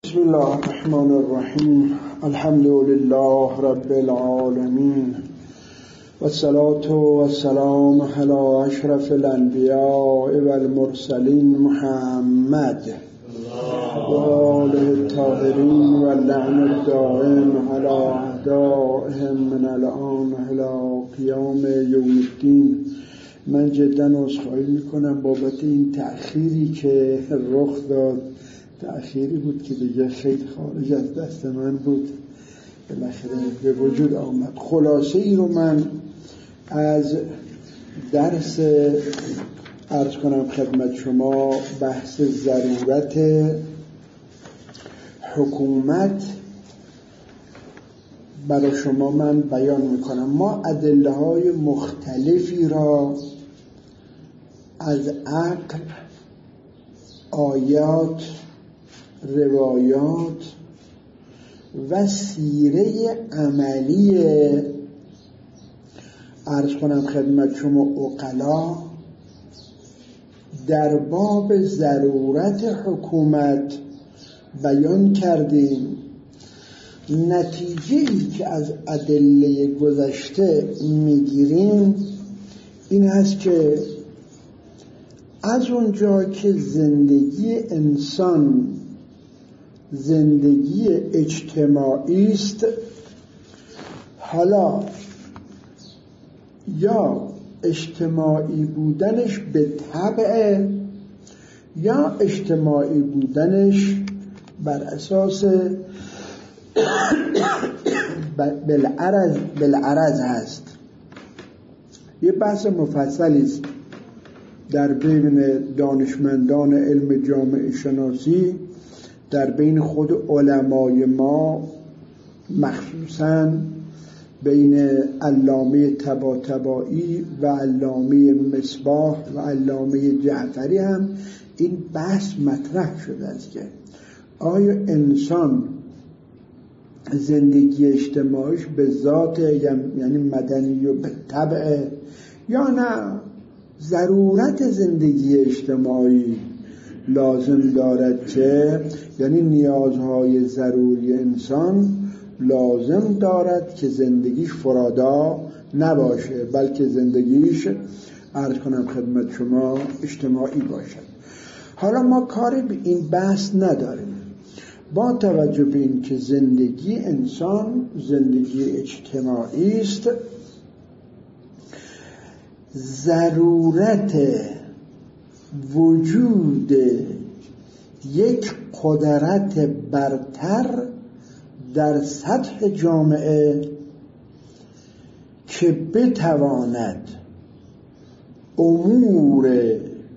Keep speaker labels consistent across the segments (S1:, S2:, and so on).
S1: بسم الله الرحمن الرحیم. الحمد لله رب العالمین والصلاة والسلام علی اشرف الانبیاء والمرسلین محمد و آله الطاهرین و اللعن الدائم علی اعدائهم من الآن الی قیام یوم الدین. من جدا عذرخواهی میکنم بابت این تأخیری که رخ داد. تأخیری بود که دیگه خیلی خارج از دست من بود، بالاخره به وجود آمد. خلاصه ای رو من از درس عرض کنم خدمت شما، بحث ضرورت حکومت برای شما من بیان میکنم. ما ادله های مختلفی را از عقل، آیات، روایات و سیره عملی عرض کنم خدمت شما عقلا در باب ضرورت حکومت بیان کردیم. نتیجه‌ای که از ادله گذشته میگیریم این هست که از اونجا که زندگی انسان زندگی اجتماعی است، حالا یا اجتماعی بودنش به طبع یا اجتماعی بودنش بر اساس بالعرض هست. یه بحث مفصلی است در بین دانشمندان علم جامعه شناسی، در بین خود علمای ما، مخصوصاً بین علامه طباطبایی و علامه مصباح و علامه جعفری هم این بحث مطرح شده است که آیا انسان زندگی اجتماعیش به ذات یعنی مدنی و به طبع، یا نه ضرورت زندگی اجتماعی لازم دارد که یعنی نیازهای ضروری انسان لازم دارد که زندگیش فرادا نباشه، بلکه زندگیش عرض کنم خدمت شما اجتماعی باشد. حالا ما کاری به این بحث نداریم، با توجه به این که زندگی انسان زندگی اجتماعی است، ضرورت وجود یک قدرت برتر در سطح جامعه که بتواند امور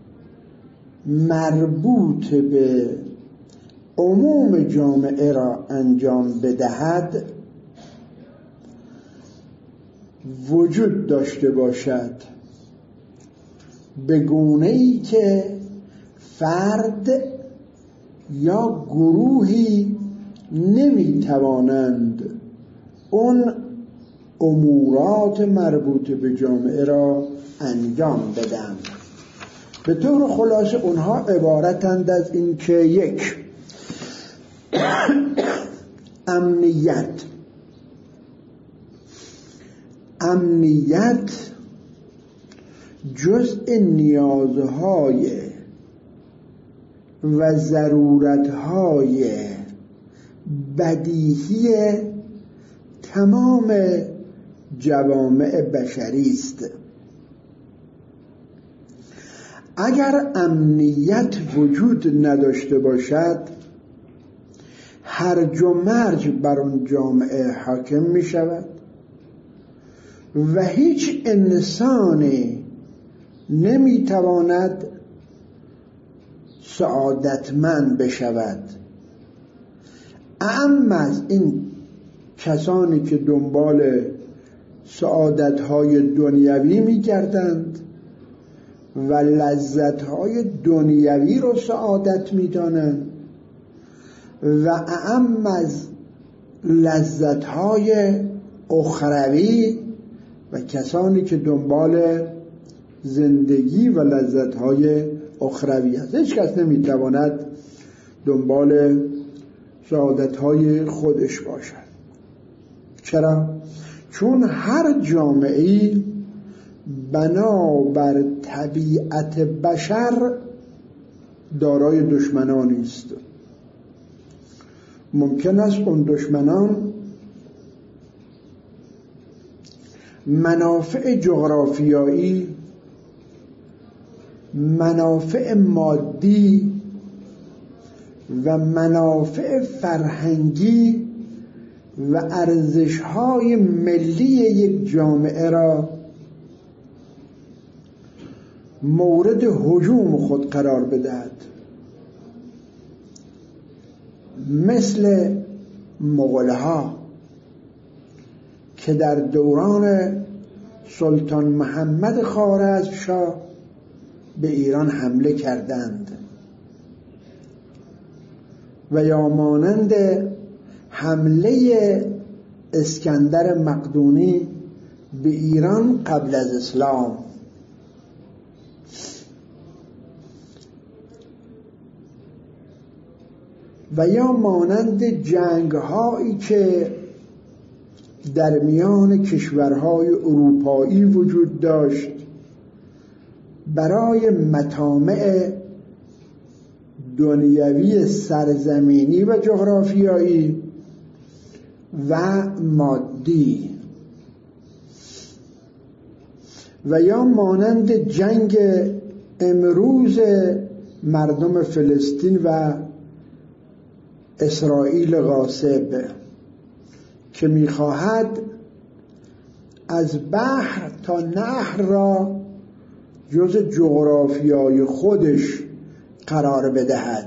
S1: مربوط به عموم جامعه را انجام بدهد وجود داشته باشد، به گونه‌ای که فرد یا گروهی نمیتوانند اون امورات مربوط به جامعه را انجام بدن. به طور خلاصه اونها عبارتند از این که یک، امنیت جزء نیازهای و ضرورتهای بدیهی تمام جوامع بشری است. اگر امنیت وجود نداشته باشد، هرج و مرج بر اون جامعه حاکم می شود و هیچ انسانی نمی تواند سعادتمند بشود. اما از این کسانی که دنبال سعادت‌های دنیوی می‌گردند و لذت‌های دنیوی رو سعادت می‌دانند و اعم از لذت‌های اخروی و کسانی که دنبال زندگی و لذت‌های اخروی است. هیچ کس نمی‌تواند دنبال سعادت‌های خودش باشد. چرا؟ چون هر جامعه‌ای بنابر طبیعت بشر دارای دشمنانی است. ممکن است اون دشمنان منافع جغرافیایی، منافع مادی و منافع فرهنگی و ارزش‌های ملی یک جامعه را مورد هجوم خود قرار بدهد، مثل مغول‌ها که در دوران سلطان محمد خوارزمشاه به ایران حمله کردند و یا مانند حمله اسکندر مقدونی به ایران قبل از اسلام. و یا مانند جنگ‌هایی که در میان کشورهای اروپایی وجود داشت برای مطامع دنیوی سرزمینی و جغرافیایی و مادی، و یا مانند جنگ امروز مردم فلسطین و اسرائیل غاصب که می‌خواهد از بحر تا نهر را جز جغرافیای خودش قرار بدهد.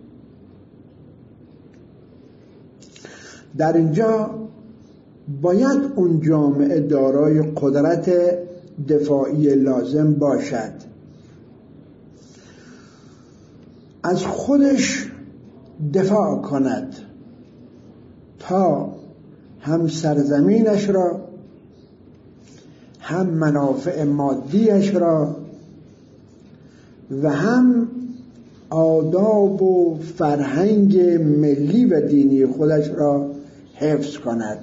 S1: در اینجا باید اون جامعه دارای قدرت دفاعی لازم باشد، از خودش دفاع کند تا هم سرزمینش را، هم منافع مادیش را و هم آداب و فرهنگ ملی و دینی خودش را حفظ کند.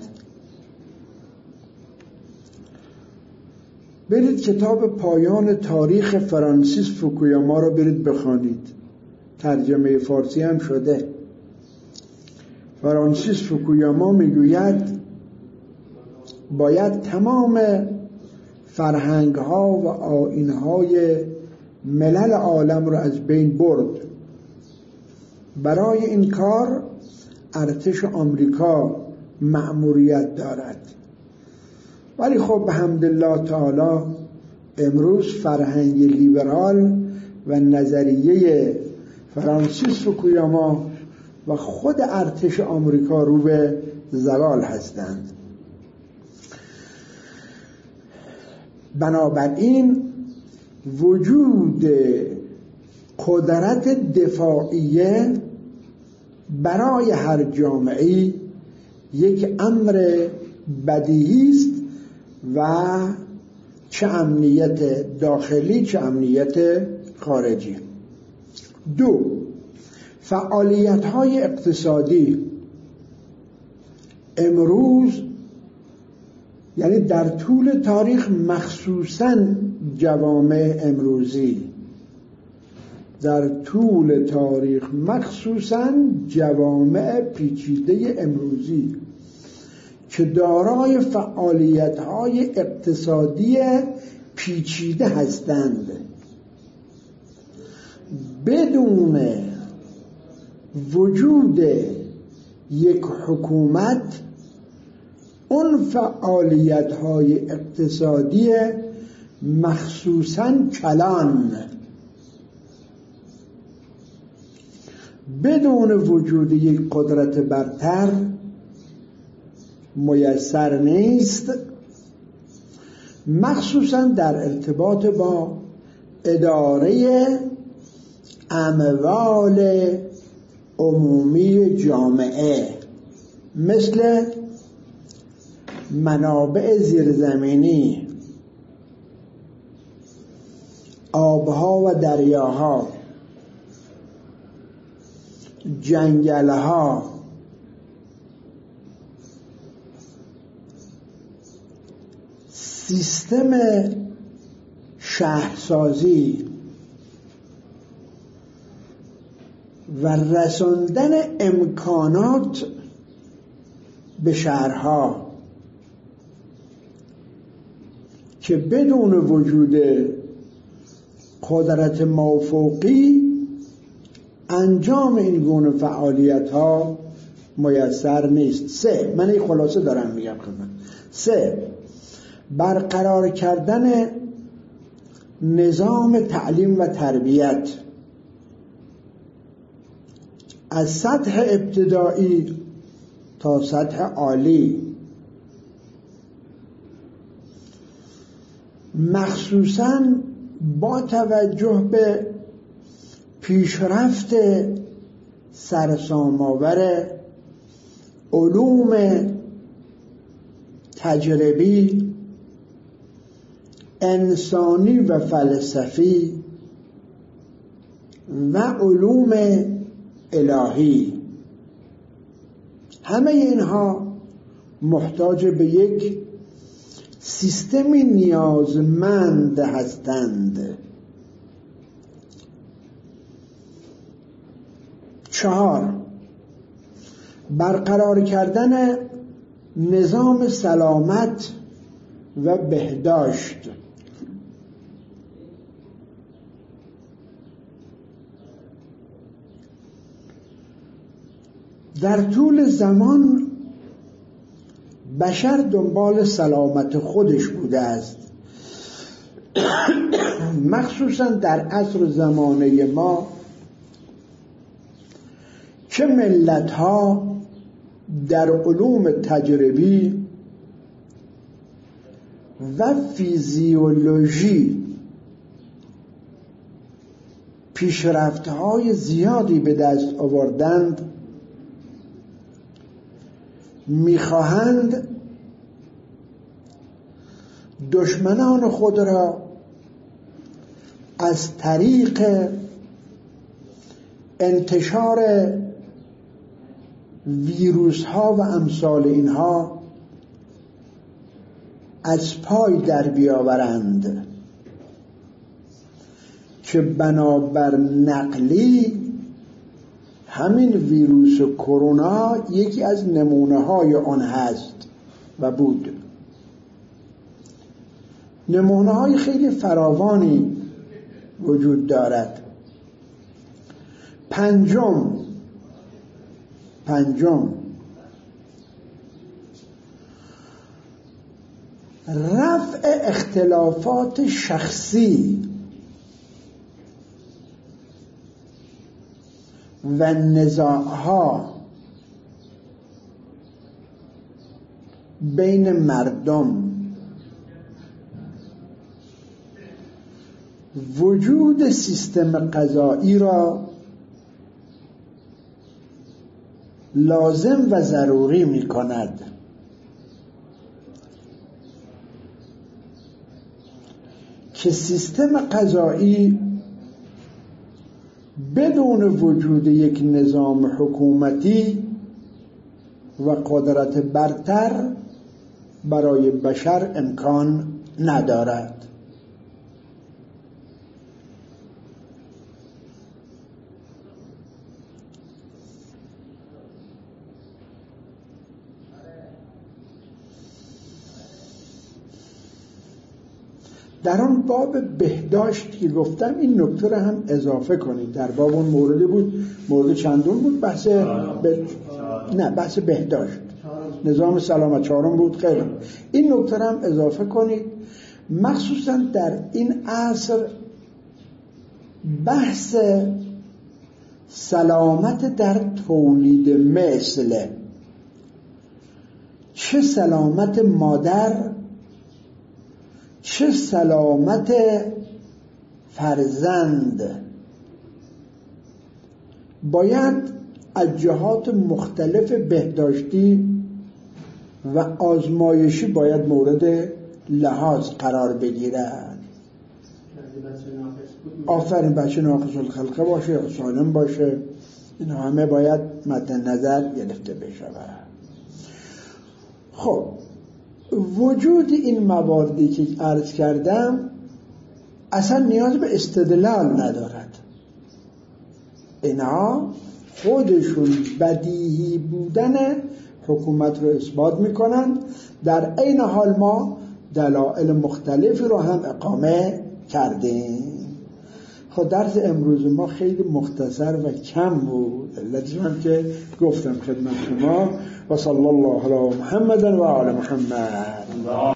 S1: برید کتاب پایان تاریخ فرانسیس فوکویاما رو برید بخوانید، ترجمه فارسی هم شده. فرانسیس فوکویاما میگوید باید تمام فرهنگ ها و آیین های ملل عالم رو از بین برد. برای این کار ارتش آمریکا مأموریت دارد. ولی خب به حمدالله تعالی امروز فرهنگ لیبرال و نظریه فرانسیس فوکویاما و خود ارتش آمریکا رو به زوال هستند. بنابراین وجود قدرت دفاعیه برای هر جامعه یک امر بدیهی است و چه امنیت داخلی چه امنیت خارجی. 2. فعالیت‌های اقتصادی امروز، یعنی در طول تاریخ، مخصوصاً جوامع امروزی، در طول تاریخ مخصوصاً جوامع پیچیده امروزی که دارای فعالیت‌های اقتصادی پیچیده هستند، بدون وجود یک حکومت اون فعالیت‌های اقتصادی مخصوصاً کلان بدون وجود یک قدرت برتر میسر نیست، مخصوصاً در ارتباط با اداره اموال عمومی جامعه، مثل منابع زیرزمینی، آبها و دریاها، جنگلها، سیستم شهرسازی و رساندن امکانات به شهرها که بدون وجود قدرت مافوقی انجام این گونه فعالیت ها میسر نیست. 3 من این خلاصه دارم میگم خدمت. 3 برقرار کردن نظام تعلیم و تربیت از سطح ابتدایی تا سطح عالی، مخصوصاً با توجه به پیشرفت سرسام‌آور علوم تجربی، انسانی و فلسفی و علوم الهی. همه اینها محتاج به یک سیستمی نیازمند هستند. 4 برقرار کردن نظام سلامت و بهداشت. در طول زمان بشر دنبال سلامت خودش بوده است، مخصوصا در عصر زمانه ما که ملت‌ها در علوم تجربی و فیزیولوژی پیشرفت‌های زیادی به دست آوردند، می‌خواهند دشمنان خود را از طریق انتشار ویروس ها و امثال اینها از پای در بیاورند که بنابر نقلی همین ویروس کرونا یکی از نمونه های آن هست و بود. نمونه های خیلی فراوانی وجود دارد. پنجم رفع اختلافات شخصی و نزاعها بین مردم، وجود سیستم قضایی را لازم و ضروری می کند. که سیستم قضایی بدون وجود یک نظام حکومتی و قدرت برتر برای بشر امکان ندارد. در آن باب بهداشت که گفتم این نکته رو هم اضافه کنید. در باب اون موردی بود، مورد چندون بود؟ بحث بحث بهداشت، نظام سلامت 4 بود. خیلی این نکته رو هم اضافه کنید. مخصوصا در این عصر بحث سلامت در تولید مثل چه سلامت مادر چه سلامت فرزند باید از جهات مختلف بهداشتی و آزمایشی باید مورد لحاظ قرار بگیرد. آفرین، بچه ناقص الخلقه باشه یا سالم باشه، این همه باید مد نظر گرفته بشود. خب وجود این مواردی که عرض کردم اصلا نیاز به استدلال ندارد. اینا خودشون بدیهی بودن حکومت رو اثبات میکنن. در عین حال ما دلایل مختلفی رو هم اقامه کردیم. خب درس امروز ما خیلی مختصر و کم بود، علتش هم که گفتم خدمت شما. و صلی الله علی محمد و آل محمد.